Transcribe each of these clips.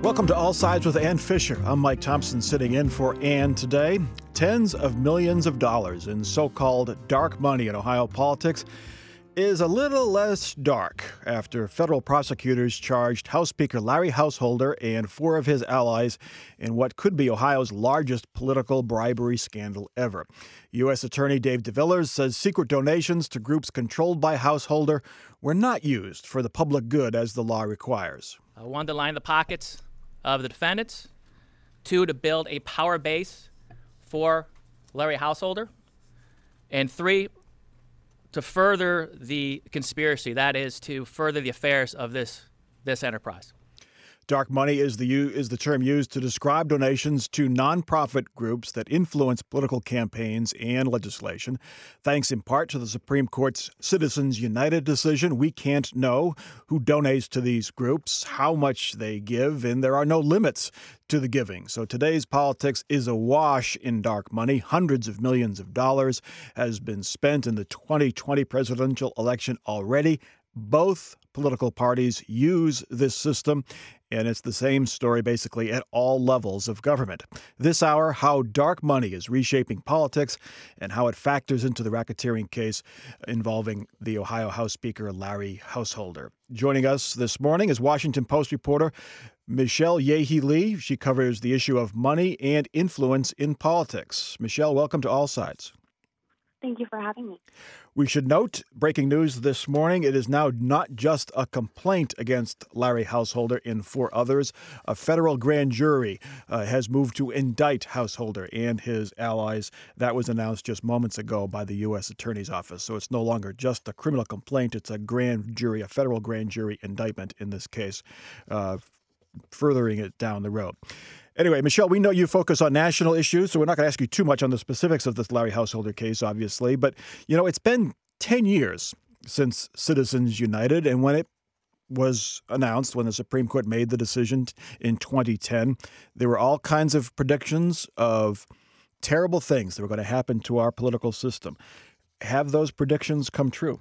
Welcome to All Sides with Ann Fisher. I'm Mike Thompson sitting in for Ann today. Tens of millions of dollars in so-called dark money in Ohio politics is a little less dark after federal prosecutors charged House Speaker Larry Householder and four of his allies in what could be Ohio's largest political bribery scandal ever. U.S. Attorney Dave DeVillers says secret donations to groups controlled by Householder were not used for the public good as the law requires. One, to line the pockets of the defendants. Two, to build a power base for Larry Householder. And three, to further the conspiracy, that is, to further the affairs of this enterprise. Dark money is the term used to describe donations to nonprofit groups that influence political campaigns and legislation. Thanks in part to the Supreme Court's Citizens United decision, we can't know who donates to these groups, how much they give, and there are no limits to the giving. So today's politics is awash in dark money. Hundreds of millions of dollars has been spent in the 2020 presidential election already. Both political parties use this system, and it's the same story basically at all levels of government. This hour, how dark money is reshaping politics and how it factors into the racketeering case involving the Ohio House Speaker Larry Householder. Joining us this morning is Washington Post reporter Michelle Yehi-Lee. She covers the issue of money and influence in politics. Michelle, welcome to All Sides. Thank you for having me. We should note, breaking news this morning, it is now not just a complaint against Larry Householder and four others. A federal grand jury has moved to indict Householder and his allies. That was announced just moments ago by the U.S. Attorney's Office. So it's no longer just a criminal complaint. It's a grand jury, a federal grand jury indictment in this case, furthering it down the road. Anyway, Michelle, we know you focus on national issues, so we're not going to ask you too much on the specifics of this Larry Householder case, obviously. But, you know, it's been 10 years since Citizens United, and when it was announced, when the Supreme Court made the decision in 2010, there were all kinds of predictions of terrible things that were going to happen to our political system. Have those predictions come true?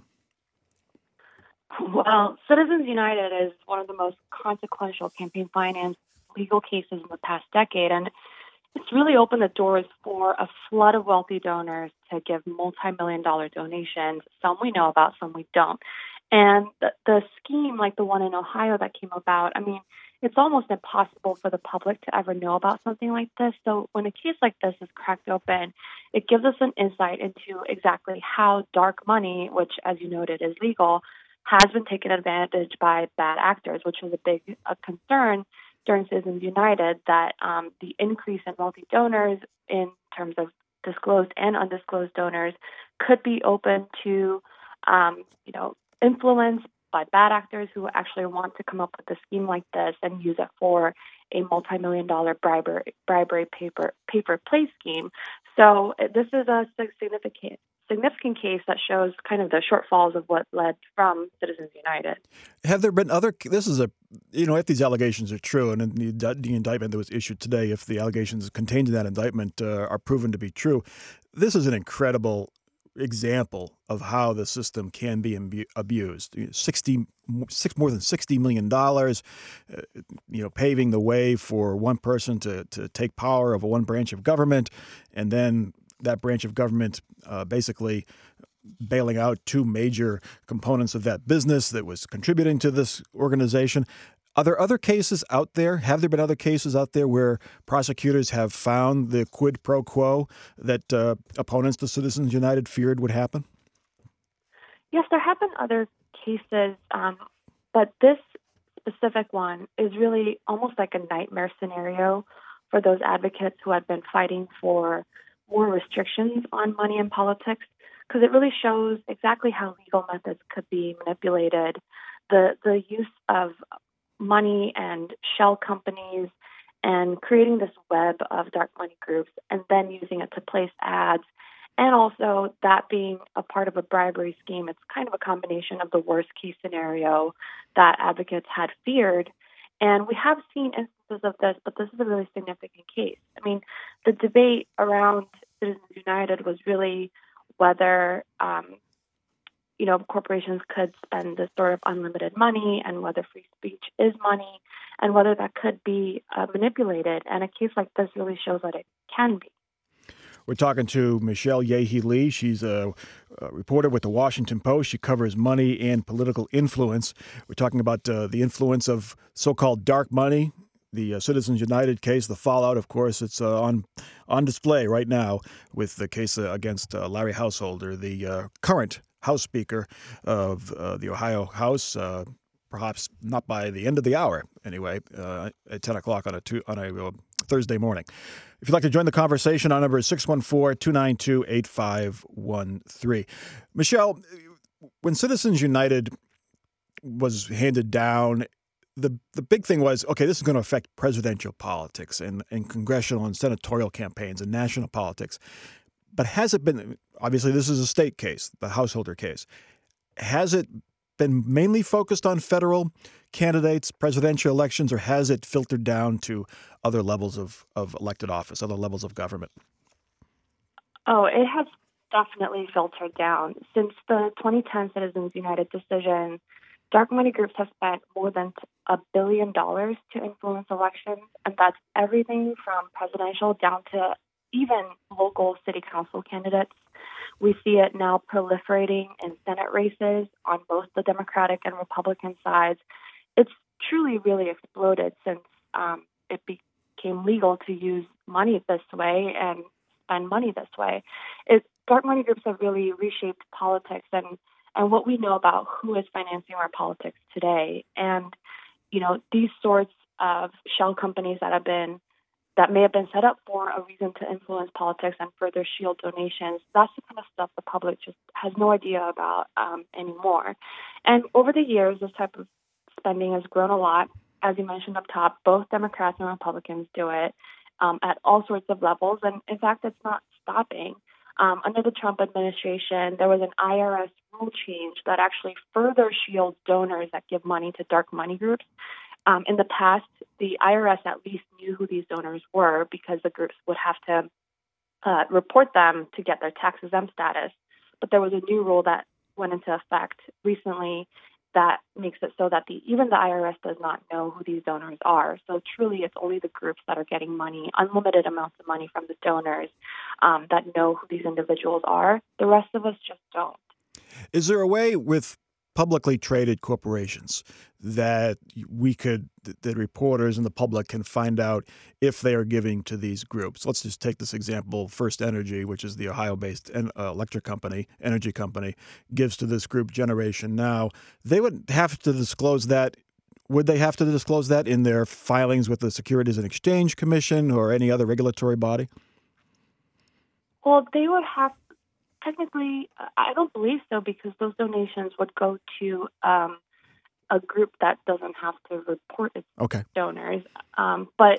Well, Citizens United is one of the most consequential campaign finance legal cases in the past decade, and it's really opened the doors for a flood of wealthy donors to give multi-million-dollar donations. Some we know about, some we don't. And the scheme, like the one in Ohio that came about, I mean, it's almost impossible for the public to ever know about something like this. So when a case like this is cracked open, it gives us an insight into exactly how dark money, which, as you noted, is legal, has been taken advantage by bad actors, which was a big concern during Citizens United, that the increase in wealthy donors in terms of disclosed and undisclosed donors could be open to, influence by bad actors who actually want to come up with a scheme like this and use it for a multi-million-dollar bribery paper play scheme. So this is a significant case that shows kind of the shortfalls of what led from Citizens United. Have there been other, if these allegations are true, and in the indictment that was issued today, if the allegations contained in that indictment are proven to be true, this is an incredible example of how the system can be abused. More than $60 million, paving the way for one person to take power over one branch of government, and then that branch of government basically bailing out two major components of that business that was contributing to this organization. Are there other cases out there? Have there been other cases out there where prosecutors have found the quid pro quo that opponents to Citizens United feared would happen? Yes, there have been other cases, but this specific one is really almost like a nightmare scenario for those advocates who had been fighting for more restrictions on money in politics, because it really shows exactly how legal methods could be manipulated. The use of money and shell companies and creating this web of dark money groups and then using it to place ads, and also that being a part of a bribery scheme. It's kind of a combination of the worst case scenario that advocates had feared. And we have seen instances of this, but this is a really significant case. I mean, the debate around Citizens United was really whether corporations could spend this sort of unlimited money, and whether free speech is money, and whether that could be manipulated. And a case like this really shows that it can be. We're talking to Michelle Yehi Lee. She's a reporter with the Washington Post. She covers money and political influence. We're talking about the influence of so-called dark money, the Citizens United case, the fallout. Of course, it's on display right now with the case against Larry Householder, the current House Speaker of the Ohio House. Perhaps not by the end of the hour, anyway, at 10 o'clock on a Thursday morning. If you'd like to join the conversation, our number is 614-292-8513. Michelle, when Citizens United was handed down, the big thing was, okay, this is going to affect presidential politics and congressional and senatorial campaigns and national politics. But has it been, obviously this is a state case, the Householder case, has it been mainly focused on federal candidates, presidential elections, or has it filtered down to other levels of elected office, other levels of government? Oh, it has definitely filtered down. Since the 2010 Citizens United decision, dark money groups have spent more than $1 billion to influence elections, and that's everything from presidential down to even local city council candidates. We see it now proliferating in Senate races on both the Democratic and Republican sides. It's truly really exploded since it became legal to use money this way and spend money this way. Dark money groups have really reshaped politics and what we know about who is financing our politics today. And, these sorts of shell companies that may have been set up for a reason to influence politics and further shield donations, that's the kind of stuff the public just has no idea about anymore. And over the years, this type of spending has grown a lot. As you mentioned up top, both Democrats and Republicans do it at all sorts of levels. And in fact, it's not stopping. Under the Trump administration, there was an IRS rule change that actually further shields donors that give money to dark money groups. In the past, the IRS at least knew who these donors were because the groups would have to report them to get their tax-exempt status. But there was a new rule that went into effect recently that makes it so that even the IRS does not know who these donors are. So truly, it's only the groups that are getting money, unlimited amounts of money from the donors, that know who these individuals are. The rest of us just don't. Is there a way with publicly traded corporations that that reporters and the public can find out if they are giving to these groups? Let's just take this example. First Energy, which is the Ohio-based energy company, gives to this group Generation Now. They would have to disclose that. Would they have to disclose that in their filings with the Securities and Exchange Commission or any other regulatory body? Well, they would have. Technically, I don't believe so because those donations would go to a group that doesn't have to report its donors. But,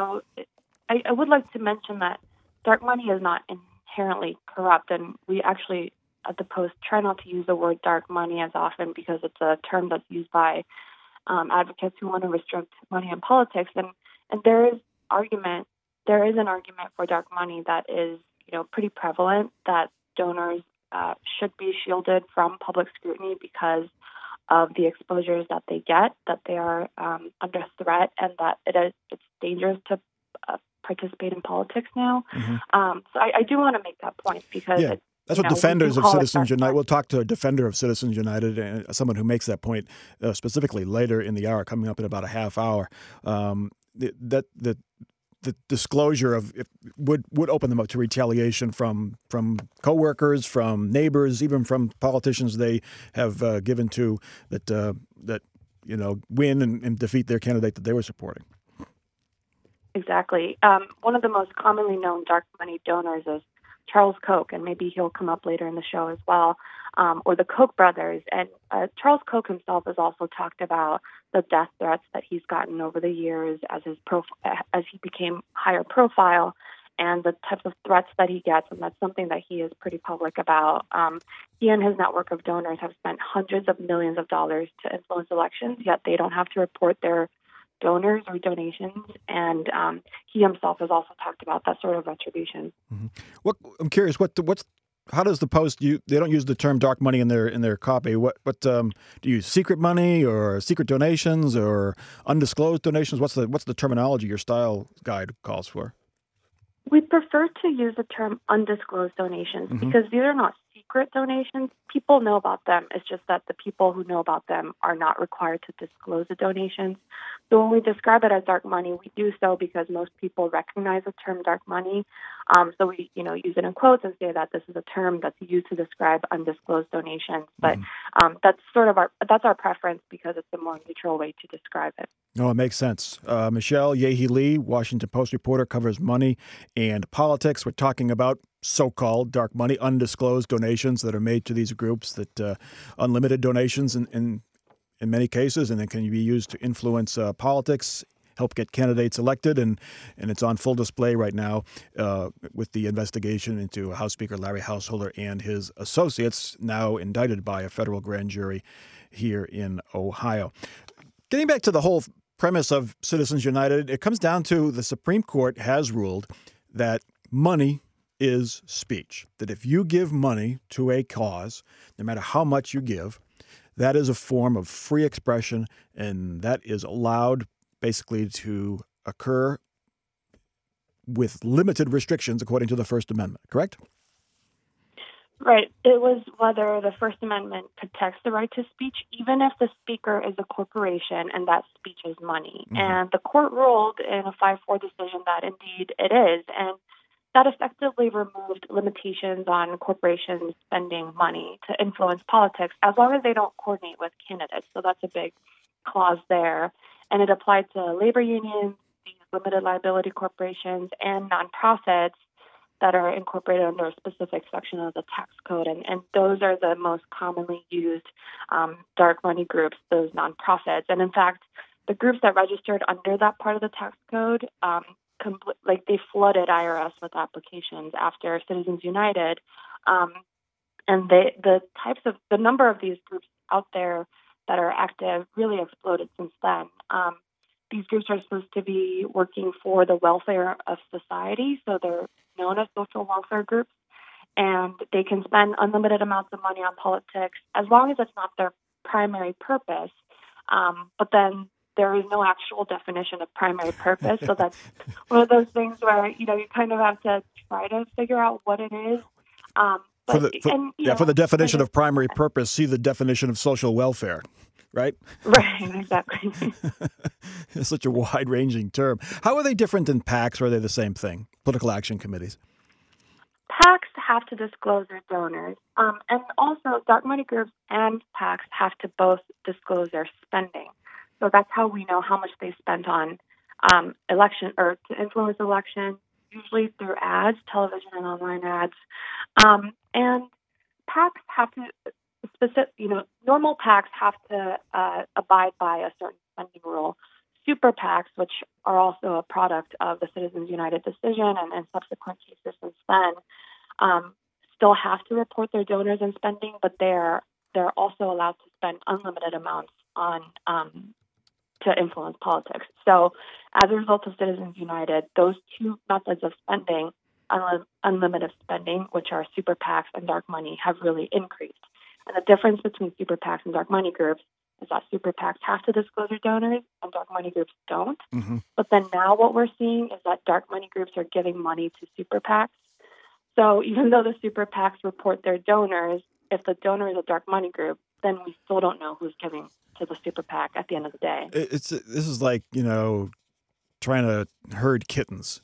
I would like to mention that dark money is not inherently corrupt. And we actually, at the Post, try not to use the word dark money as often because it's a term that's used by advocates who want to restrict money in politics. And there is an argument for dark money that is, pretty prevalent, that donors should be shielded from public scrutiny because of the exposures that they get, that they are under threat, and that it's dangerous to participate in politics now. Mm-hmm. So I do want to make that point because that's what defenders of Citizens United. We'll talk to a defender of Citizens United and someone who makes that point specifically later in the hour, coming up in about a half hour. The disclosure of would open them up to retaliation from coworkers, from neighbors, even from politicians they have given to that win and defeat their candidate that they were supporting. Exactly. One of the most commonly known dark money donors is Charles Koch, and maybe he'll come up later in the show as well, or the Koch brothers. And Charles Koch himself has also talked about the death threats that he's gotten over the years as he became higher profile, and the types of threats that he gets, and that's something that he is pretty public about. He and his network of donors have spent hundreds of millions of dollars to influence elections, yet they don't have to report their donors or donations, and he himself has also talked about that sort of retribution. Mm-hmm. I'm curious, what's how does the Post they don't use the term dark money in their copy. What do you use, secret money or secret donations or undisclosed donations? What's the terminology your style guide calls for? We prefer to use the term undisclosed donations because these are not secret donations. People know about them. It's just that the people who know about them are not required to disclose the donations. So when we describe it as dark money, we do so because most people recognize the term dark money. So we, use it in quotes and say that this is a term that's used to describe undisclosed donations. But that's our preference because it's a more neutral way to describe it. No, it makes sense. Michelle Yehi-Lee, Washington Post reporter, covers money and politics. We're talking about so-called dark money, undisclosed donations that are made to these groups, that unlimited donations in many cases, and it can be used to influence politics, help get candidates elected, and it's on full display right now with the investigation into House Speaker Larry Householder and his associates, now indicted by a federal grand jury here in Ohio. Getting back to the whole premise of Citizens United, it comes down to the Supreme Court has ruled that money is speech, that if you give money to a cause, no matter how much you give, that is a form of free expression, and that is allowed basically to occur with limited restrictions according to the First Amendment, correct? Right. It was whether the First Amendment protects the right to speech, even if the speaker is a corporation and that speech is money. And the court ruled in a 5-4 decision that indeed it is. And that effectively removed limitations on corporations spending money to influence politics as long as they don't coordinate with candidates. So that's a big clause there. And it applied to labor unions, these limited liability corporations, and nonprofits that are incorporated under a specific section of the tax code. And those are the most commonly used dark money groups, those nonprofits. And in fact, the groups that registered under that part of the tax code, they flooded IRS with applications after Citizens United. And the number of these groups out there that are active really exploded since then. These groups are supposed to be working for the welfare of society, so they're known as social welfare groups, and they can spend unlimited amounts of money on politics as long as it's not their primary purpose. But then there is no actual definition of primary purpose, so that's one of those things where you kind of have to try to figure out what it is. For the definition of primary purpose, see the definition of social welfare, right? Right, exactly. It's such a wide-ranging term. How are they different than PACs, or are they the same thing, political action committees? PACs have to disclose their donors, and also dark money groups and PACs have to both disclose their spending. So that's how we know how much they spent on election or to influence elections, usually through ads, television and online ads. And PACs have to normal PACs have to abide by a certain spending rule. Super PACs, which are also a product of the Citizens United decision and subsequent cases since then, still have to report their donors and spending, but they're also allowed to spend unlimited amounts on to influence politics. So as a result of Citizens United, those two methods of spending, unlimited spending, which are super PACs and dark money, have really increased. And the difference between super PACs and dark money groups is that super PACs have to disclose their donors and dark money groups don't. Mm-hmm. But then now what we're seeing is that dark money groups are giving money to super PACs. So even though the super PACs report their donors, if the donor is a dark money group, then we still don't know who's giving to the super PAC at the end of the day. This is like, trying to herd kittens.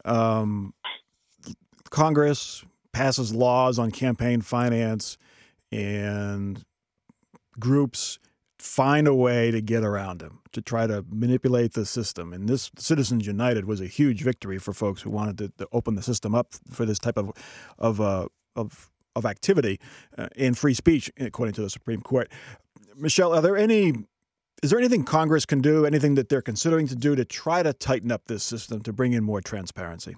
Congress passes laws on campaign finance, and groups find a way to get around them, to try to manipulate the system. And this Citizens United was a huge victory for folks who wanted to open the system up for this type of activity and free speech, according to the Supreme Court. Michelle, is there anything Congress can do, anything that they're considering to do to try to tighten up this system, to bring in more transparency?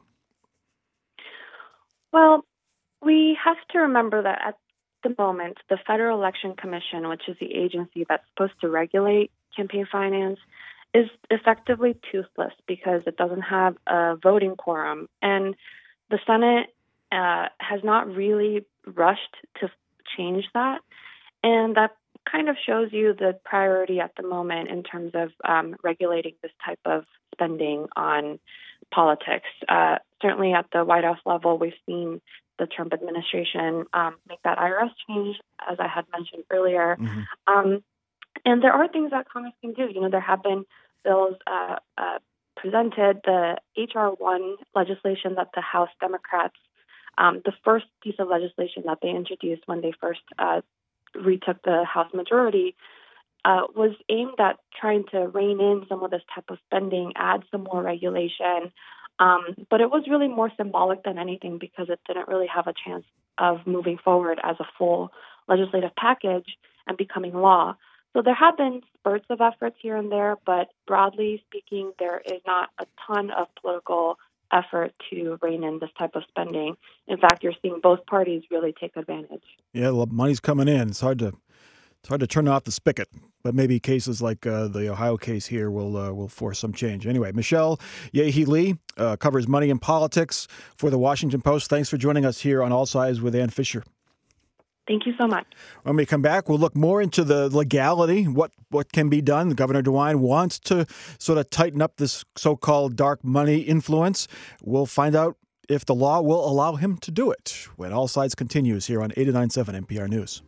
Well, we have to remember that at the moment, the Federal Election Commission, which is the agency that's supposed to regulate campaign finance, is effectively toothless because it doesn't have a voting quorum. And the Senate has not really rushed to change that. And that kind of shows you the priority at the moment in terms of regulating this type of spending on politics. Certainly at the White House level, we've seen the Trump administration make that IRS change, as I had mentioned earlier. Mm-hmm. And there are things that Congress can do. There have been bills presented, the H.R. 1 legislation that the House Democrats, the first piece of legislation that they introduced when they first retook the House majority, was aimed at trying to rein in some of this type of spending, add some more regulation. But it was really more symbolic than anything because it didn't really have a chance of moving forward as a full legislative package and becoming law. So there have been spurts of efforts here and there, but broadly speaking, there is not a ton of political effort to rein in this type of spending. In fact, you're seeing both parties really take advantage. Yeah, well, money's coming in. It's hard to turn off the spigot, but maybe cases like the Ohio case here will force some change. Anyway, Michelle Yehi Lee covers money and politics for the Washington Post. Thanks for joining us here on All Sides with Ann Fisher. Thank you so much. When we come back, we'll look more into the legality, what can be done. Governor DeWine wants to sort of tighten up this so-called dark money influence. We'll find out if the law will allow him to do it when All Sides continues here on 89.7 NPR News.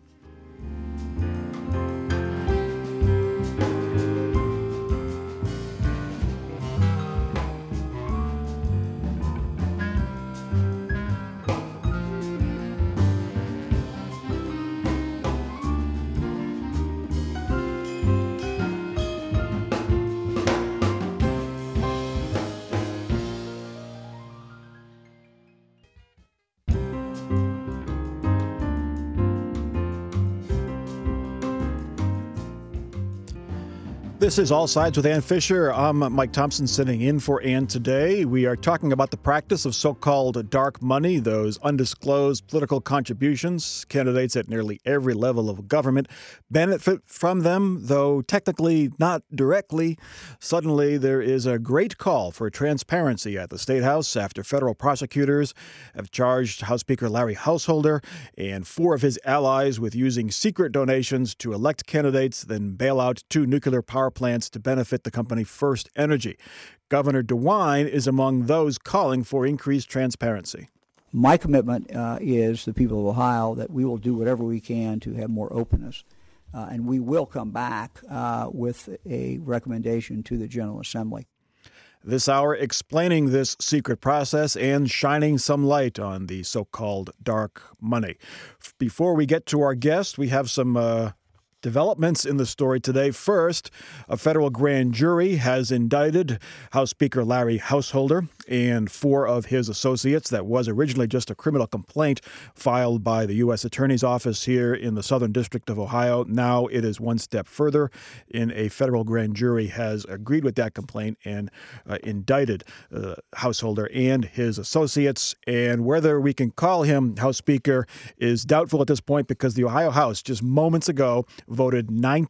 This is All Sides with Ann Fisher. I'm Mike Thompson sitting in for Ann today. We are talking about the practice of so-called dark money, those undisclosed political contributions. Candidates at nearly every level of government benefit from them, though technically not directly. Suddenly, there is a great call for transparency at the State House after federal prosecutors have charged House Speaker Larry Householder and 4 of his allies with using secret donations to elect candidates, then bail out 2 nuclear power plants to benefit the company First Energy. Governor DeWine is among those calling for increased transparency. My commitment is the people of Ohio that we will do whatever we can to have more openness. And we will come back with a recommendation to the General Assembly. This hour explaining this secret process and shining some light on the so-called dark money. Before we get to our guest, we have some developments in the story today. First, a federal grand jury has indicted House Speaker Larry Householder and 4 of his associates. That was originally just a criminal complaint filed by the U.S. Attorney's Office here in the Southern District of Ohio. Now it is one step further, and a federal grand jury has agreed with that complaint and indicted Householder and his associates. And whether we can call him House Speaker is doubtful at this point because the Ohio House just moments ago voted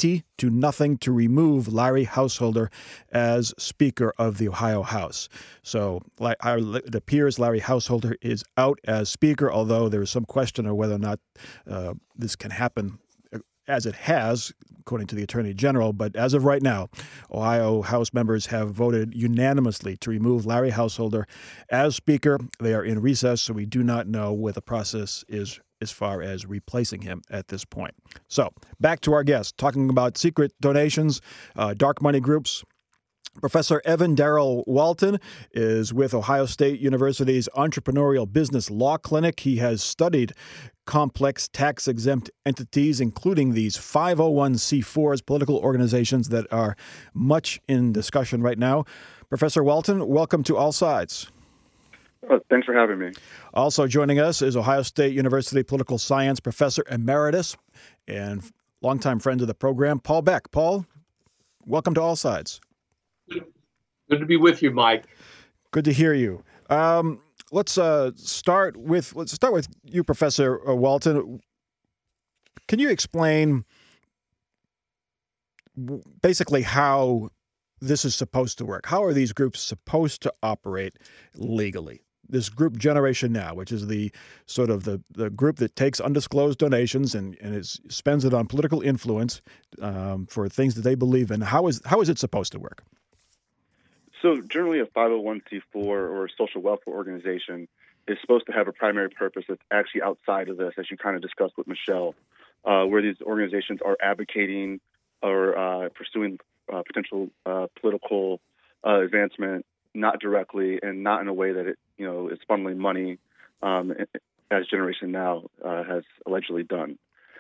90-0 to remove Larry Householder as Speaker of the Ohio House. So it appears Larry Householder is out as Speaker, although there is some question of whether or not this can happen as it has, according to the Attorney General. But as of right now, Ohio House members have voted unanimously to remove Larry Householder as Speaker. They are in recess, so we do not know what the process is as far as replacing him at this point. So back to our guest, talking about secret donations, dark money groups. Professor Evan Darrell Walton is with Ohio State University's Entrepreneurial Business Law Clinic. He has studied complex tax-exempt entities, including these 501c4s, political organizations that are much in discussion right now. Professor Walton, welcome to All Sides. Oh, thanks for having me. Also joining us is Ohio State University Political Science Professor Emeritus and longtime friend of the program, Paul Beck. Paul, welcome to All Sides. Good to be with you, Mike. Good to hear you. Let's start with you, Professor Walton. Can you explain basically how this is supposed to work? How are these groups supposed to operate legally? this group Generation Now, which is the sort of the group that takes undisclosed donations and spends it on political influence for things that they believe in. How is it supposed to work? So generally a 501c4 or a social welfare organization is supposed to have a primary purpose that's actually outside of this, as you kind of discussed with Michelle, where these organizations are advocating or pursuing potential political advancement, not directly and not in a way that it is funneling money, as Generation Now has allegedly done.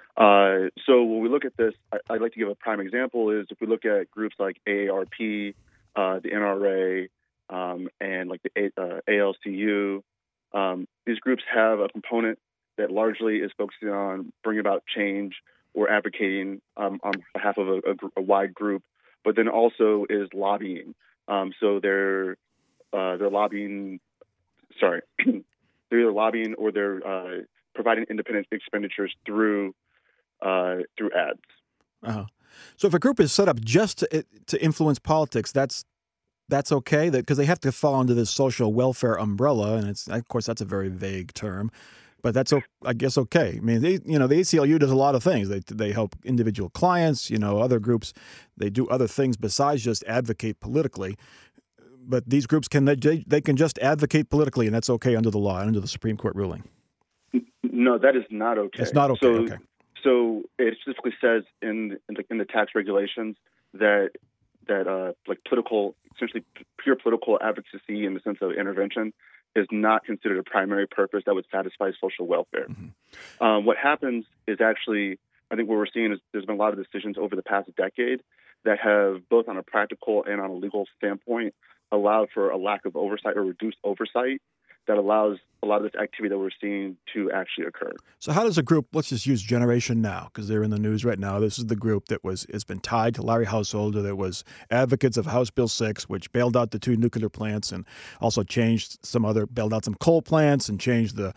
So when we look at this, I'd like to give a prime example is if we look at groups like AARP, the NRA, and like the ALCU, these groups have a component that largely is focusing on bringing about change or advocating on behalf of a wide group, but then also is lobbying. So they're lobbying. Sorry, they're either lobbying or they're providing independent expenditures through ads. Uh-huh. So if a group is set up just to influence politics, that's okay, because they have to fall under this social welfare umbrella, and of course that's a very vague term, but that's I guess okay. I mean, the ACLU does a lot of things. They help individual clients, other groups. They do other things besides just advocate politically. But these groups can just advocate politically, and that's okay under the law, under the Supreme Court ruling. No, that is not okay. It's not okay. Okay. So it specifically says in the tax regulations that like political, essentially pure political advocacy in the sense of intervention is not considered a primary purpose that would satisfy social welfare. Mm-hmm. What happens is actually, I think what we're seeing is there's been a lot of decisions over the past decade that have, both on a practical and on a legal standpoint, allowed for a lack of oversight or reduced oversight that allows a lot of this activity that we're seeing to actually occur. So how does a group, let's just use Generation Now, because they're in the news right now. This is the group that has been tied to Larry Householder, that was advocates of House Bill 6, which bailed out the 2 nuclear plants and also bailed out some coal plants and changed the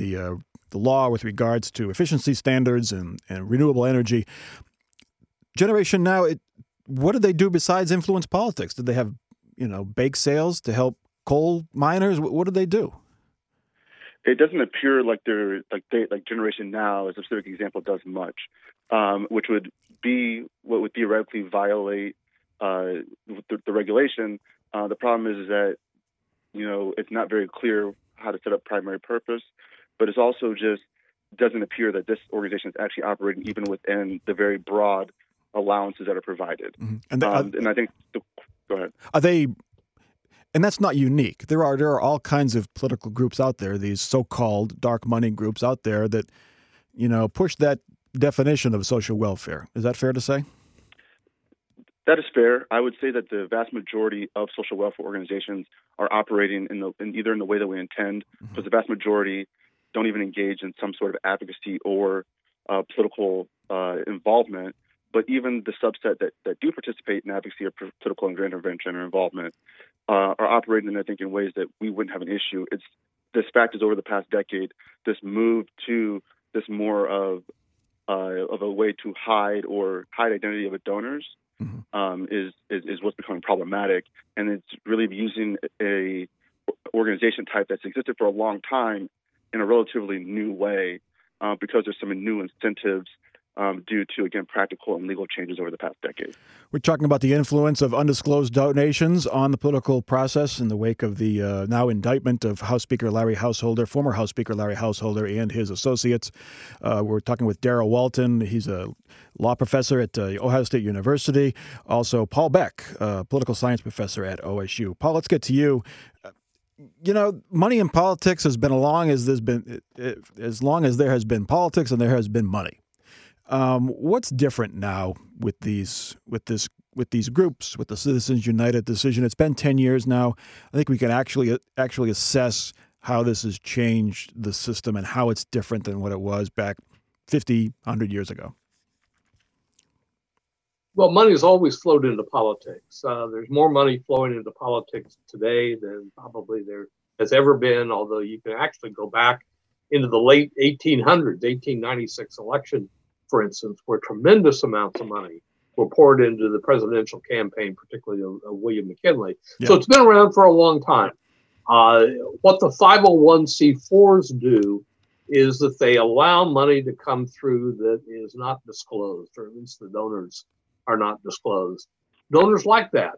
law with regards to efficiency standards and renewable energy. Generation Now, what did they do besides influence politics? Did they have, bake sales to help coal miners? What did they do? It doesn't appear like Generation Now, as a specific example, does much, which would be what would theoretically violate the regulation. The problem is that it's not very clear how to set up primary purpose, but it's also just doesn't appear that this organization is actually operating even within the very broad allowances that are provided. Mm-hmm. And I think go ahead. Are they? And that's not unique. There are all kinds of political groups out there, these so-called dark money groups out there that, push that definition of social welfare. Is that fair to say? That is fair. I would say that the vast majority of social welfare organizations are operating either in the way that we intend, because the vast majority don't even engage in some sort of advocacy or political involvement. But even the subset that do participate in advocacy or political intervention or involvement are operating, I think, in ways that we wouldn't have an issue. This fact is over the past decade, this move to this more of a way to hide identity of donors is what's becoming problematic, and it's really using a organization type that's existed for a long time in a relatively new way because there's some new incentives due to, again, practical and legal changes over the past decade. We're talking about the influence of undisclosed donations on the political process in the wake of the now indictment of House Speaker Larry Householder, former House Speaker Larry Householder, and his associates. We're talking with Darrell Walton. He's a law professor at Ohio State University. Also, Paul Beck, political science professor at OSU. Paul, let's get to you. Money in politics has been as long as there has been politics and there has been money. What's different now with these groups, with the Citizens United decision? It's been 10 years now. I think we can actually assess how this has changed the system and how it's different than what it was back 50, 100 years ago. Well, money has always flowed into politics. There's more money flowing into politics today than probably there has ever been, although you can actually go back into the late 1800s, 1896 election, for instance, where tremendous amounts of money were poured into the presidential campaign, particularly of William McKinley. Yeah. So it's been around for a long time. What the 501c4s do is that they allow money to come through that is not disclosed, or at least the donors are not disclosed. Donors like that.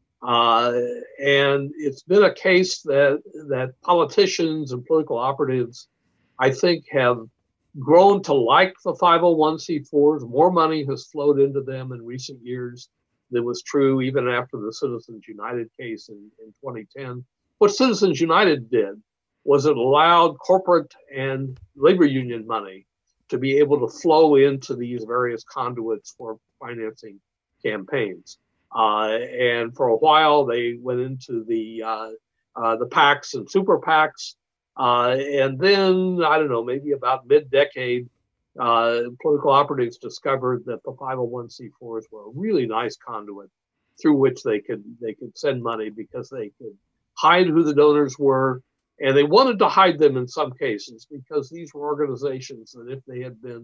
And it's been a case that politicians and political operatives, I think, have grown to like the 501c4s. More money has flowed into them in recent years than was true even after the Citizens United case in 2010. What Citizens United did was it allowed corporate and labor union money to be able to flow into these various conduits for financing campaigns. And for a while, they went into the PACs and super PACs. And then, I don't know, maybe about mid-decade, political operatives discovered that the 501c4s were a really nice conduit through which they could send money, because they could hide who the donors were. And they wanted to hide them in some cases because these were organizations that, if they had been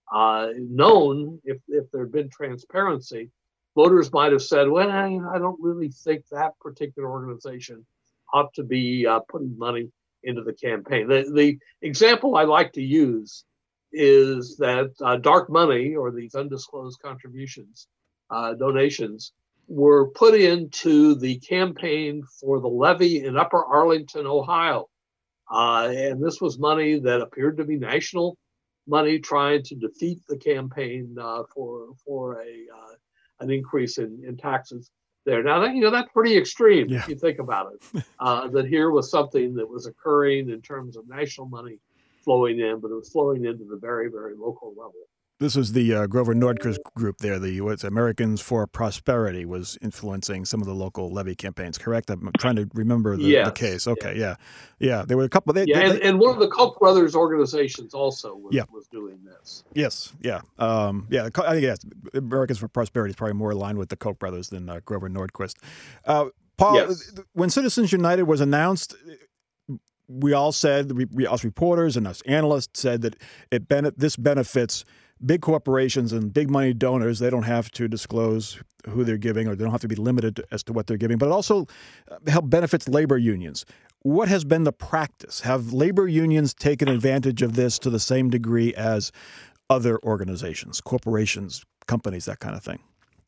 known, if there had been transparency, voters might have said, well, I don't really think that particular organization ought to be putting money into the campaign. The example I like to use is that dark money, or these undisclosed contributions, donations, were put into the campaign for the levee in Upper Arlington, Ohio. And this was money that appeared to be national money trying to defeat the campaign for an increase in taxes there. Now, that's pretty extreme, if you think about it, that here was something that was occurring in terms of national money flowing in, but it was flowing into the very, very local level. This was the Grover Nordquist group there, the Americans for Prosperity, was influencing some of the local levy campaigns, correct? I'm trying to remember the case. Okay, yeah. There were a couple. And one of the Koch brothers organizations also was doing this. Yes, yeah. I think Americans for Prosperity is probably more aligned with the Koch brothers than Grover Nordquist. Paul, when Citizens United was announced, we all said, us reporters and us analysts said that this benefits big corporations and big money donors. They don't have to disclose who they're giving, or they don't have to be limited as to what they're giving, but it also benefits labor unions. What has been the practice? Have labor unions taken advantage of this to the same degree as other organizations, corporations, companies, that kind of thing?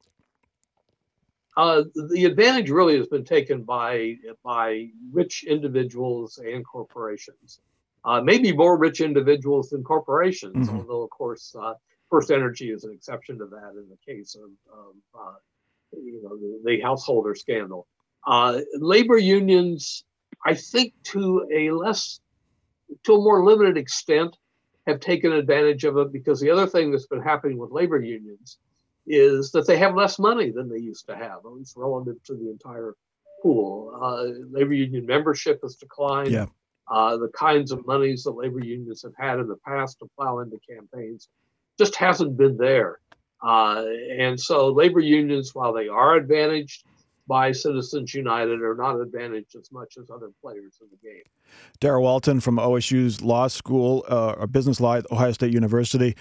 The advantage really has been taken by rich individuals and corporations. Maybe more rich individuals than corporations, although, of course, First Energy is an exception to that in the case of the householder scandal. Labor unions, I think, to a more limited extent, have taken advantage of it, because the other thing that's been happening with labor unions is that they have less money than they used to have, at least relative to the entire pool. Labor union membership has declined. Yeah. The kinds of monies that labor unions have had in the past to plow into campaigns just hasn't been there. And so labor unions, while they are advantaged by Citizens United, are not advantaged as much as other players in the game. Darrell Walton from OSU's Law School, or Business Law at Ohio State University.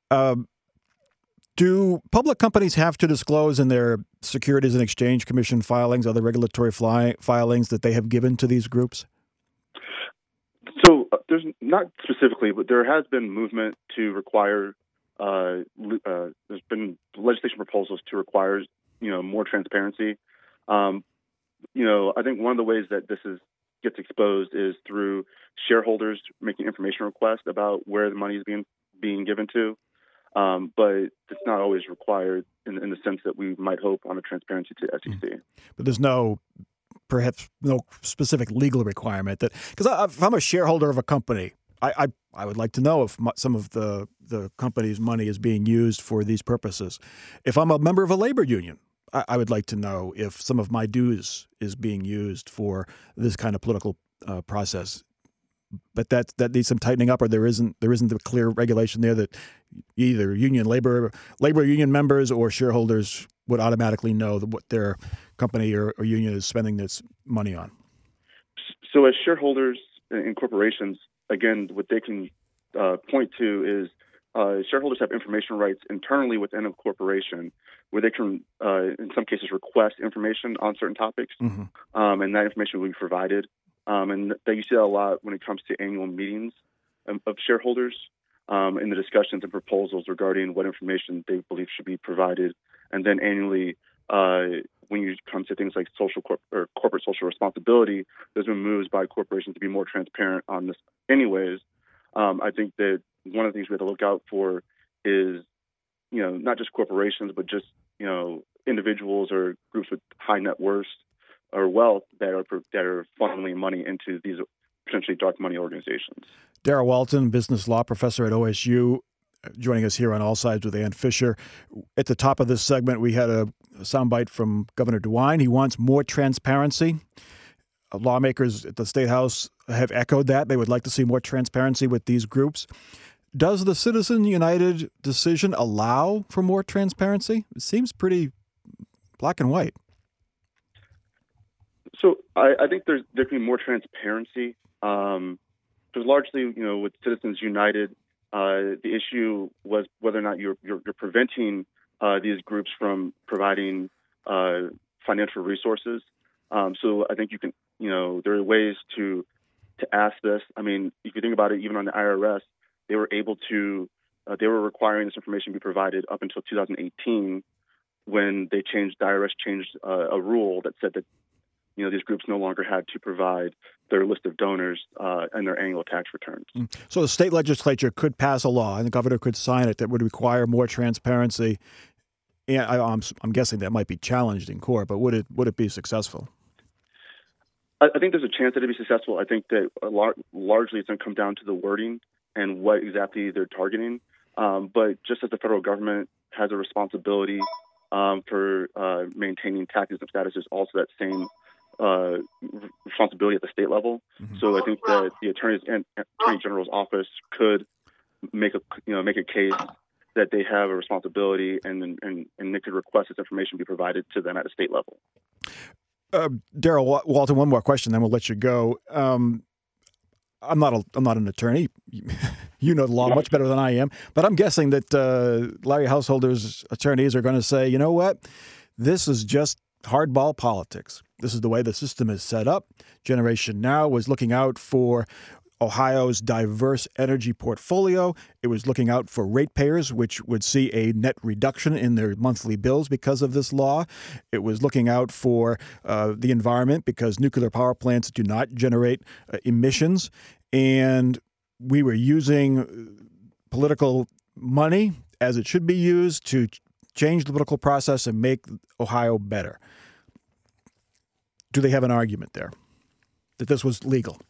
Do public companies have to disclose in their Securities and Exchange Commission filings, other regulatory filings, that they have given to these groups? So there's not specifically, but there has been movement to require, there's been legislation proposals to require, more transparency. I think one of the ways that this gets exposed is through shareholders making information requests about where the money is being given to. But it's not always required in the sense that we might hope on a transparency to SEC. But there's perhaps no specific legal requirement that, because if I'm a shareholder of a company, I would like to know if some of the company's money is being used for these purposes. If I'm a member of a labor union, I would like to know if some of my dues is being used for this kind of political process. But that needs some tightening up, or there isn't a clear regulation there that either labor union members or shareholders would automatically know what their company or union is spending its money on. So as shareholders in corporations, again, what they can point to is shareholders have information rights internally within a corporation, where they can, in some cases, request information on certain topics, and that information will be provided. and that you see that a lot when it comes to annual meetings of shareholders in the discussions and proposals regarding what information they believe should be provided. And then annually, when you come to things like corporate social responsibility, there's been moves by corporations to be more transparent on this anyways. I think that one of the things we have to look out for is, not just corporations, but just, individuals or groups with high net worths or wealth that are funneling money into these potentially dark money organizations. Darrell Walton, business law professor at OSU, joining us here on All Sides with Ann Fisher. At the top of this segment, we had a soundbite from Governor DeWine. He wants more transparency. Lawmakers at the State House have echoed that. They would like to see more transparency with these groups. Does the Citizens United decision allow for more transparency? It seems pretty black and white. So I think there can be more transparency. Because largely, with Citizens United, the issue was whether or not you're preventing these groups from providing financial resources. So I think you can, there are ways to ask this. I mean, if you think about it, even on the IRS, they were able to, they were requiring this information be provided up until 2018, when the IRS changed a rule that said that these groups no longer had to provide their list of donors and their annual tax returns. So the state legislature could pass a law, and the governor could sign it, that would require more transparency. And I'm guessing that might be challenged in court, but would it be successful? I think there's a chance that it'd be successful. I think that largely it's going to come down to the wording and what exactly they're targeting. But just as the federal government has a responsibility for maintaining tax exempt status, there's also that same responsibility at the state level. Mm-hmm. So I think that the Attorney General's office could make a case that they have a responsibility, and they could request this information be provided to them at a state level. Darrell Walton, one more question, then we'll let you go. I'm not an attorney. You know the law much better than I am, but I'm guessing that Larry Householder's attorneys are going to say, you know what, this is just hardball politics. This is the way the system is set up. Generation Now was looking out for Ohio's diverse energy portfolio. It was looking out for ratepayers, which would see a net reduction in their monthly bills because of this law. It was looking out for the environment, because nuclear power plants do not generate emissions. And we were using political money as it should be used to change the political process and make Ohio better. Do they have an argument there that this was legal?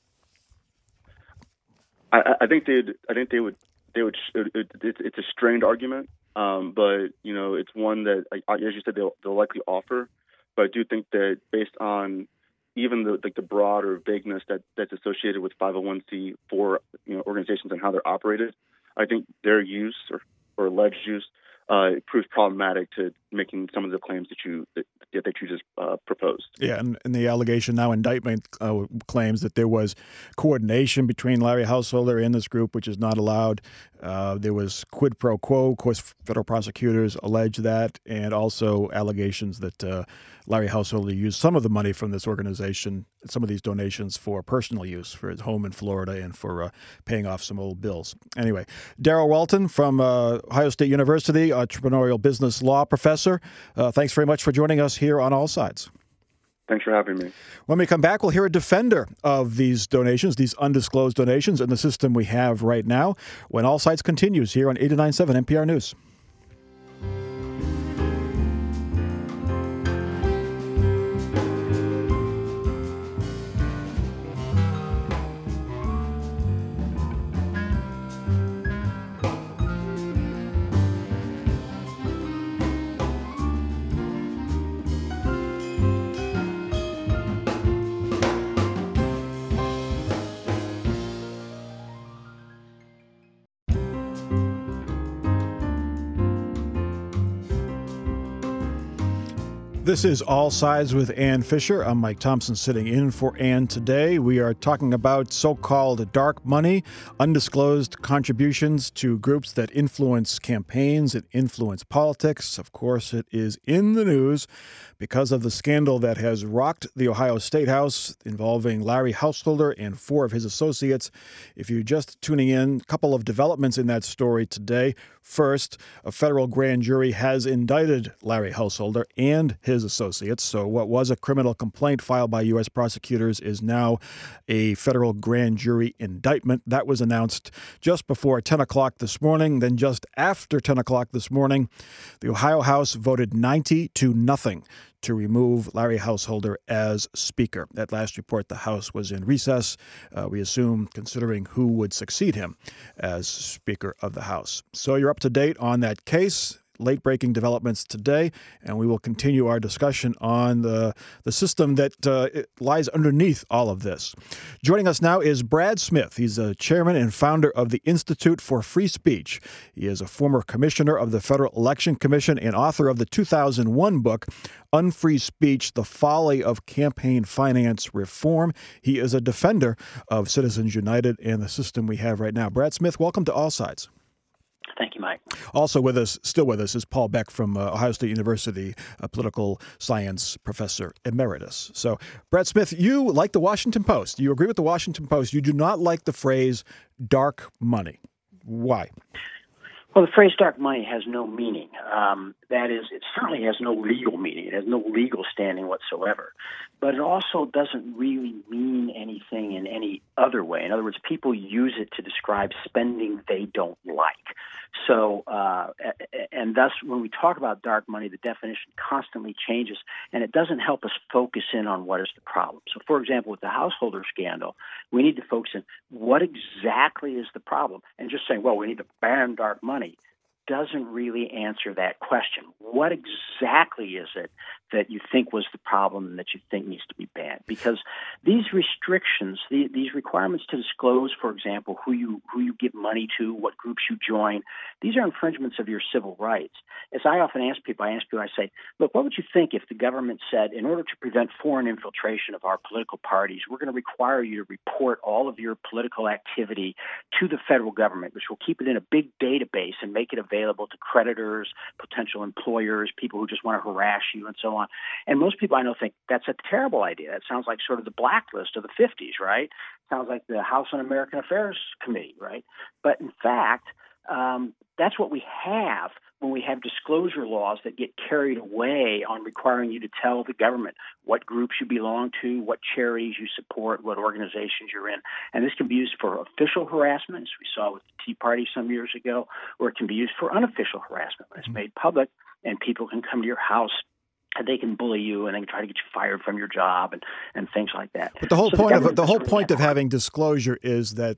I think they would. It's a strained argument, but it's one that, as you said, they'll likely offer. But I do think that based on even the broad or vagueness that's associated with 501c4 organizations and how they're operated, I think their use or alleged use proves problematic to making some of the claims that you just proposed. Yeah, and the allegation now indictment claims that there was coordination between Larry Householder and this group, which is not allowed. There was quid pro quo. Of course, federal prosecutors allege that, and also allegations that Larry Householder used some of the money from this organization, some of these donations, for personal use, for his home in Florida and for paying off some old bills. Anyway, Darrell Walton from Ohio State University, entrepreneurial business law professor. Thanks very much for joining us here on All Sides. Thanks for having me. When we come back, we'll hear a defender of these donations, these undisclosed donations, and the system we have right now, when All Sides continues here on 89.7 NPR News. This is All Sides with Ann Fisher. I'm Mike Thompson sitting in for Ann today. We are talking about so-called dark money, undisclosed contributions to groups that influence campaigns and influence politics. Of course, it is in the news because of the scandal that has rocked the Ohio State House involving Larry Householder and 4 of his associates. If you're just tuning in, a couple of developments in that story today. First, a federal grand jury has indicted Larry Householder and his associates. So what was a criminal complaint filed by U.S. prosecutors is now a federal grand jury indictment. That was announced just before 10 o'clock this morning. Then just after 10 o'clock this morning, the Ohio House voted 90-0 to remove Larry Householder as Speaker. At last report, the House was in recess, we assume, considering who would succeed him as Speaker of the House. So you're up to date on that case. Late-breaking developments today, and we will continue our discussion on the system that lies underneath all of this. Joining us now is Brad Smith. He's a chairman and founder of the Institute for Free Speech. He is a former commissioner of the Federal Election Commission and author of the 2001 book, Unfree Speech, The Folly of Campaign Finance Reform. He is a defender of Citizens United and the system we have right now. Brad Smith, welcome to All Sides. Thank you, Mike. Also still with us, is Paul Beck from Ohio State University, a political science professor emeritus. So, Brad Smith, you like the Washington Post. You agree with the Washington Post. You do not like the phrase dark money. Why? Well, the phrase dark money has no meaning. That is, it certainly has no legal meaning. It has no legal standing whatsoever. But it also doesn't really mean anything in any other way. In other words, people use it to describe spending they don't like. So, and thus, when we talk about dark money, the definition constantly changes, and it doesn't help us focus in on what is the problem. So, for example, with the Householder scandal, we need to focus in what exactly is the problem. And just saying, well, we need to ban dark money doesn't really answer that question. What exactly is it that you think was the problem and that you think needs to be banned? Because these restrictions, these requirements to disclose, for example, who you give money to, what groups you join, these are infringements of your civil rights. As I often ask people, I say, look, what would you think if the government said, in order to prevent foreign infiltration of our political parties, we're going to require you to report all of your political activity to the federal government, which will keep it in a big database and make it available to creditors, potential employers, people who just want to harass you, and so on. And most people I know think that's a terrible idea. That sounds like sort of the blacklist of the 50s, right? Sounds like the House Un-American Affairs Committee, right? But in fact, that's what we have when we have disclosure laws that get carried away on requiring you to tell the government what groups you belong to, what charities you support, what organizations you're in. And this can be used for official harassment, as we saw with the Tea Party some years ago, or it can be used for unofficial harassment when it's made public and people can come to your house and they can bully you and they can try to get you fired from your job and things like that. But the whole point of having disclosure is that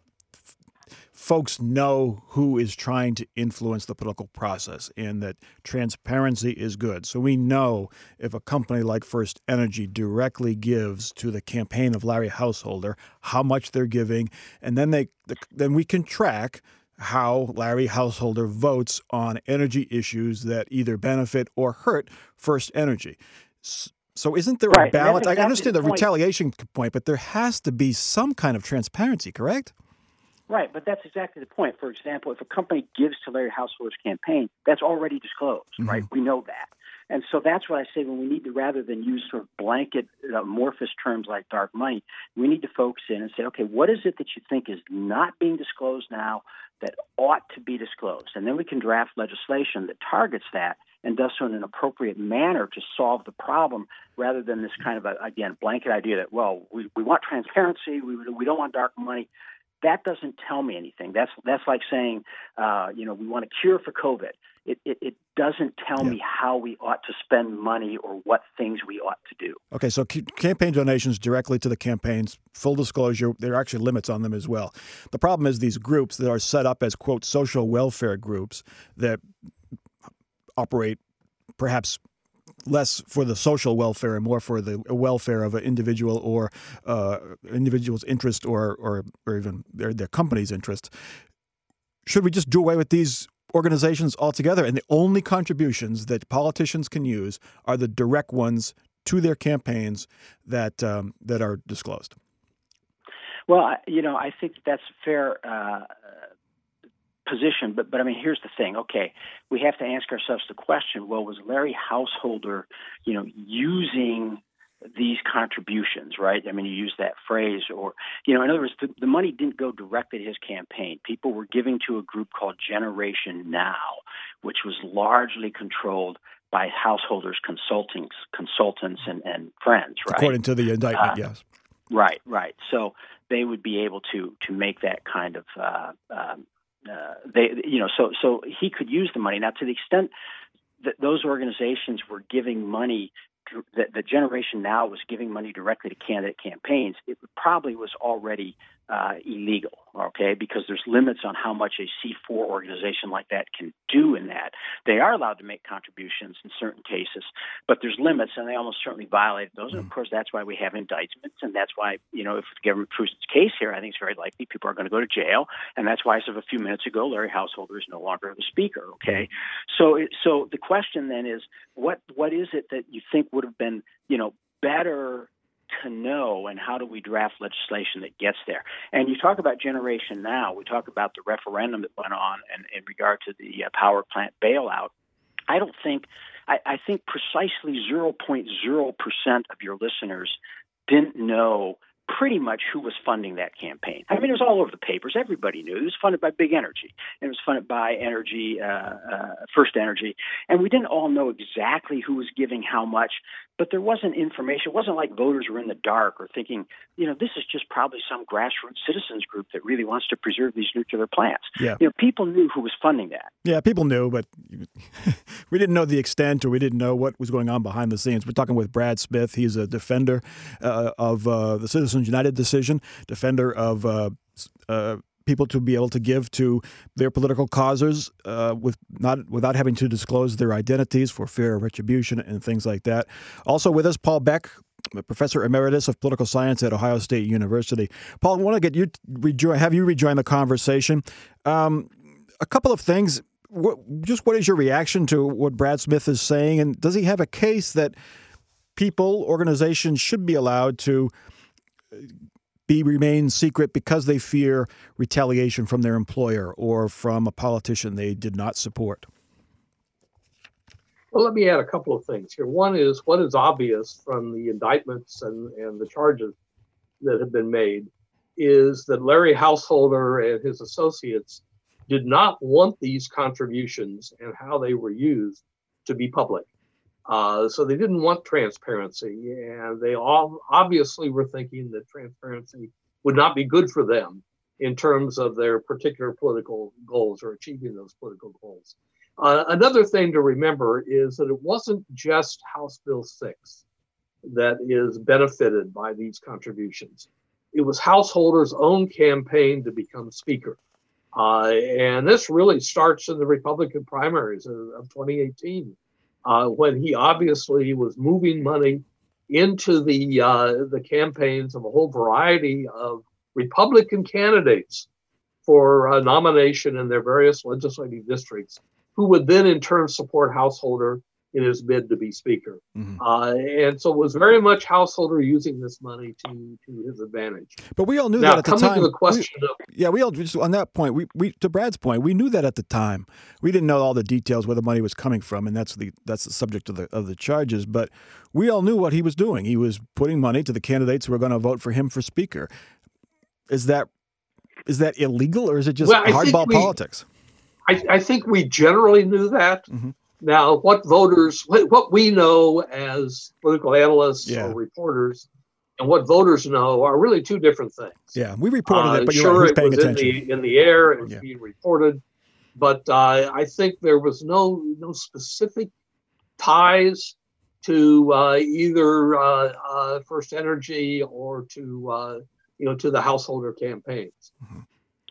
folks know who is trying to influence the political process and that transparency is good. So we know if a company like First Energy directly gives to the campaign of Larry Householder how much they're giving, and then we can track how Larry Householder votes on energy issues that either benefit or hurt First Energy. So isn't there a balance? Exactly, I understand the retaliation point, but there has to be some kind of transparency, correct? Right, but that's exactly the point. For example, if a company gives to Larry Householder's campaign, that's already disclosed, right? We know that. And so that's what I say when we need to, rather than use sort of blanket amorphous terms like dark money, we need to focus in and say, okay, what is it that you think is not being disclosed now that ought to be disclosed? And then we can draft legislation that targets that and does so in an appropriate manner to solve the problem, rather than this kind of, again, blanket idea that, well, we want transparency, we don't want dark money. That doesn't tell me anything. That's like saying, we want a cure for COVID. It doesn't tell me how we ought to spend money or what things we ought to do. Okay, so campaign donations directly to the campaigns, full disclosure, there are actually limits on them as well. The problem is these groups that are set up as, quote, social welfare groups that operate perhaps less for the social welfare and more for the welfare of an individual or individual's interest or even their company's interest. Should we just do away with these organizations altogether, and the only contributions that politicians can use are the direct ones to their campaigns that are disclosed. Well, I think that's a fair position, but I mean, here's the thing. Okay, we have to ask ourselves the question: well, was Larry Householder, using these contributions, right? I mean, you use that phrase, or, in other words, the money didn't go directly to his campaign. People were giving to a group called Generation Now, which was largely controlled by Householder's consultants and friends, right? According to the indictment, yes. Right. So they would be able to make that kind of, so he could use the money. Now, to the extent that those organizations were giving money, that the Generation Now was giving money directly to candidate campaigns, it probably was already illegal, okay, because there's limits on how much a C4 organization like that can do in that. They are allowed to make contributions in certain cases, but there's limits, and they almost certainly violated those. And, of course, that's why we have indictments, and that's why, if the government proves its case here, I think it's very likely people are going to go to jail, and that's why, as of a few minutes ago, Larry Householder is no longer the speaker, okay? So the question then is, what is it that you think would have been, better to know, and how do we draft legislation that gets there? And you talk about Generation Now. We talk about the referendum that went on in regard to the power plant bailout. I think precisely 0.0% of your listeners didn't know pretty much who was funding that campaign. I mean, it was all over the papers. Everybody knew. It was funded by Big Energy, and it was funded by First Energy. And we didn't all know exactly who was giving how much, but there wasn't information. It wasn't like voters were in the dark or thinking, this is just probably some grassroots citizens group that really wants to preserve these nuclear plants. Yeah. People knew who was funding that. Yeah, people knew, but we didn't know the extent, or we didn't know what was going on behind the scenes. We're talking with Brad Smith. He's a defender of the Citizens United decision, defender of people to be able to give to their political causes without having to disclose their identities for fear of retribution and things like that. Also with us, Paul Beck, Professor Emeritus of Political Science at Ohio State University. Paul, I want to get you have you rejoin the conversation. A couple of things. What is your reaction to what Brad Smith is saying, and does he have a case that people, organizations should be allowed to remain secret because they fear retaliation from their employer or from a politician they did not support? Well, let me add a couple of things here. One is what is obvious from the indictments and the charges that have been made is that Larry Householder and his associates did not want these contributions and how they were used to be public. So they didn't want transparency, and they all obviously were thinking that transparency would not be good for them in terms of their particular political goals or achieving those political goals. Another thing to remember is that it wasn't just House Bill 6 that is benefited by these contributions. It was Householder's own campaign to become speaker. And this really starts in the Republican primaries of 2018. When he obviously was moving money into the campaigns of a whole variety of Republican candidates for nomination in their various legislative districts, who would then in turn support Householder in his bid to be speaker. Mm-hmm. And so it was very much Householder using this money to his advantage. But we all knew that at the time. Coming to the question we all just on that point. We to Brad's point, we knew that at the time. We didn't know all the details where the money was coming from, and that's the subject of the charges. But we all knew what he was doing. He was putting money to the candidates who were going to vote for him for speaker. Is that illegal, or is it just hardball politics? I think we generally knew that. Mm-hmm. Now, what we know as political analysts or reporters, and what voters know are really two different things. Yeah, we reported it, but sure, who's paying attention? It was in the air, it was being reported, but I think there was no specific ties to either First Energy or to the Householder campaigns. Mm-hmm.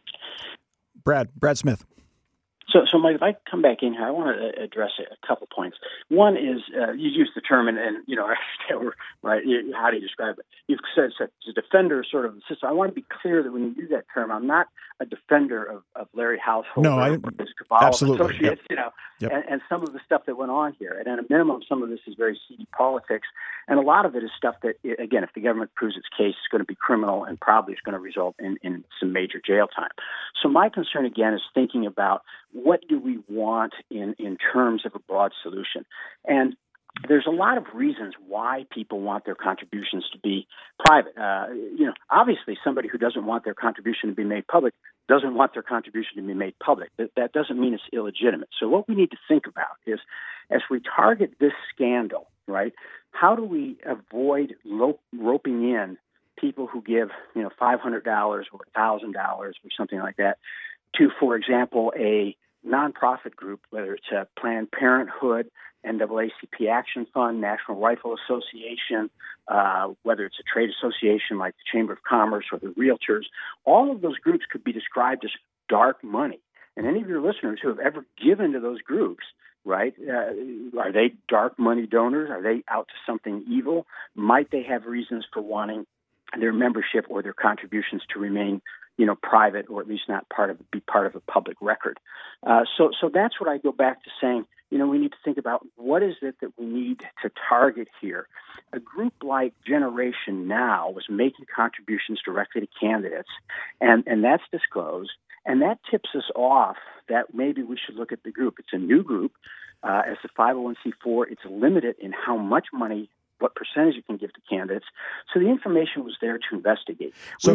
Brad Smith. So, Mike, if I come back in here, I want to address a couple points. One is you used the term, and right? How do you describe it? You've said it's a defender sort of the system. I want to be clear that when you use that term, I'm not a defender of Larry Householder No, or his cabal of absolutely. associates, Yep. and some of the stuff that went on here. And at a minimum, some of this is very seedy politics. And a lot of it is stuff that, again, if the government proves its case, it's going to be criminal and probably is going to result in some major jail time. So my concern, again, is thinking about what do we want in terms of a broad solution. And there's a lot of reasons why people want their contributions to be private. Obviously, somebody who doesn't want their contribution to be made public doesn't want their contribution to be made public. That doesn't mean it's illegitimate. So what we need to think about is, as we target this scandal, right, how do we avoid roping in people who give, $500 or $1,000 or something like that to, for example, a nonprofit group, whether it's a Planned Parenthood, NAACP Action Fund, National Rifle Association, whether it's a trade association like the Chamber of Commerce or the Realtors. All of those groups could be described as dark money. And any of your listeners who have ever given to those groups, right, are they dark money donors? Are they out to something evil? Might they have reasons for wanting their membership or their contributions to remain private, or at least not be part of a public record? So that's what I go back to saying. We need to think about what is it that we need to target here. A group like Generation Now was making contributions directly to candidates, and that's disclosed, and that tips us off that maybe we should look at the group. It's a new group. As the 501c4, it's limited in how much money, what percentage you can give to candidates. So the information was there to investigate. So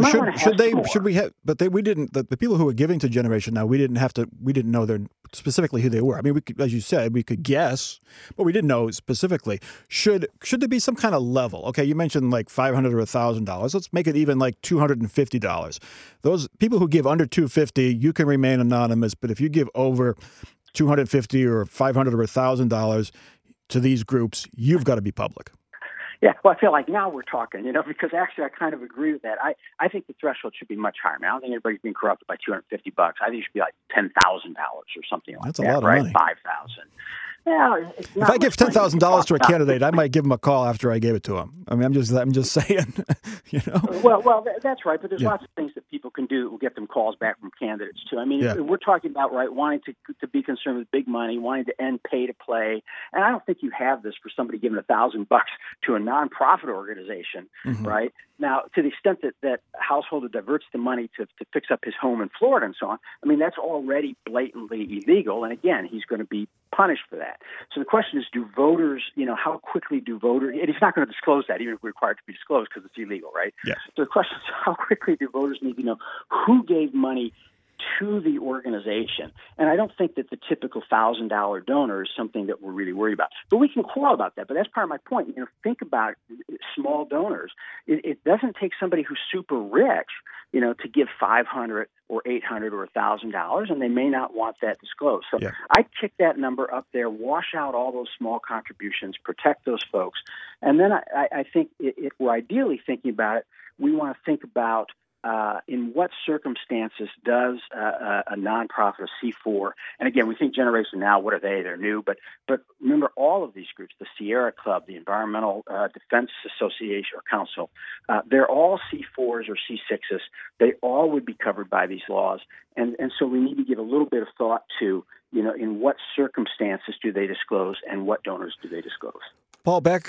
we didn't, the people who were giving to Generation Now, we didn't know specifically who they were. I mean, as you said, we could guess, but we didn't know specifically. Should there be some kind of level? Okay, you mentioned like $500 or $1,000. Let's make it even like $250. Those people who give under $250, you can remain anonymous, but if you give over $250 or $500 or $1,000 to these groups, you've got to be public. Yeah, well, I feel like now we're talking, because actually I kind of agree with that. I think the threshold should be much higher. I don't think anybody's being corrupted by $250. I think it should be like $10,000 or something like that. That's a lot of right? money. $5,000. Yeah, if I give $10,000 to a candidate, I might give him a call after I gave it to him. I mean, I'm just saying, Well, that's right. But there's lots of things that people can do that will get them calls back from candidates too. I mean, we're talking about wanting to be concerned with big money, wanting to end pay to play, and I don't think you have this for somebody giving $1,000 to a nonprofit organization, right? Now, to the extent that Householder diverts the money to fix up his home in Florida and so on, I mean, that's already blatantly illegal. And again, he's going to be punished for that. So the question is, do voters, how quickly do voters, and he's not going to disclose that, even if required to be disclosed because it's illegal, right? Yeah. So the question is, how quickly do voters need to know who gave money to the organization? And I don't think that the typical $1,000 donor is something that we're really worried about. But we can quarrel about that. But that's part of my point. Think about small donors. It doesn't take somebody who's super rich, to give $500 or $800 or $1,000, and they may not want that disclosed. So I kick that number up there, wash out all those small contributions, protect those folks. And then I think if we're ideally thinking about it, we want to think about in what circumstances does a nonprofit, a C4, and again, we think Generation Now, what are they? They're new, but remember all of these groups, the Sierra Club, the Environmental Defense Association or Council, they're all C4s or C6s. They all would be covered by these laws, and so we need to give a little bit of thought to, in what circumstances do they disclose and what donors do they disclose. Paul Beck,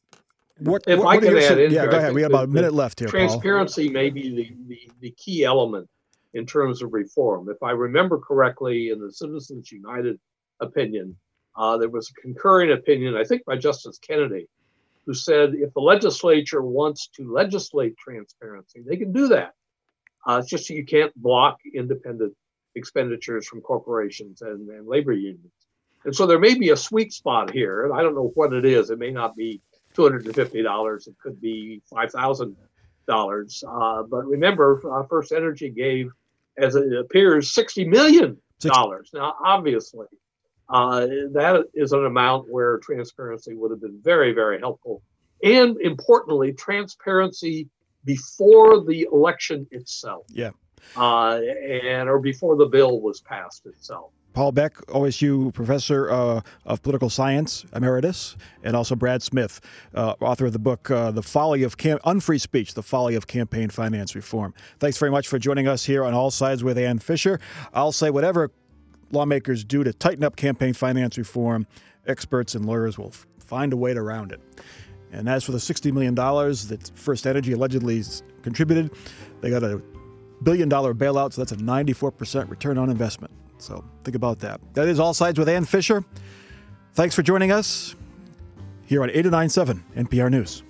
If I can add in, go ahead. We have about a minute left here. Transparency may be the key element in terms of reform. If I remember correctly, in the Citizens United opinion, there was a concurring opinion, I think by Justice Kennedy, who said if the legislature wants to legislate transparency, they can do that. It's just you can't block independent expenditures from corporations and labor unions. And so there may be a sweet spot here, and I don't know what it is. It may not be $250. It could be $5,000. But remember, First Energy gave, as it appears, $60 million. Now, obviously, that is an amount where transparency would have been very, very helpful. And importantly, transparency before the election itself. Yeah. Or before the bill was passed itself. Paul Beck, OSU Professor of Political Science, Emeritus, and also Brad Smith, author of the book, The Folly of Unfree Speech, The Folly of Campaign Finance Reform. Thanks very much for joining us here on All Sides with Ann Fisher. I'll say whatever lawmakers do to tighten up campaign finance reform, experts and lawyers will find a way around it. And as for the $60 million that First Energy allegedly contributed, they got a $1 billion bailout, so that's a 94% return on investment. So think about that. That is All Sides with Ann Fisher. Thanks for joining us here on 89.7 NPR News.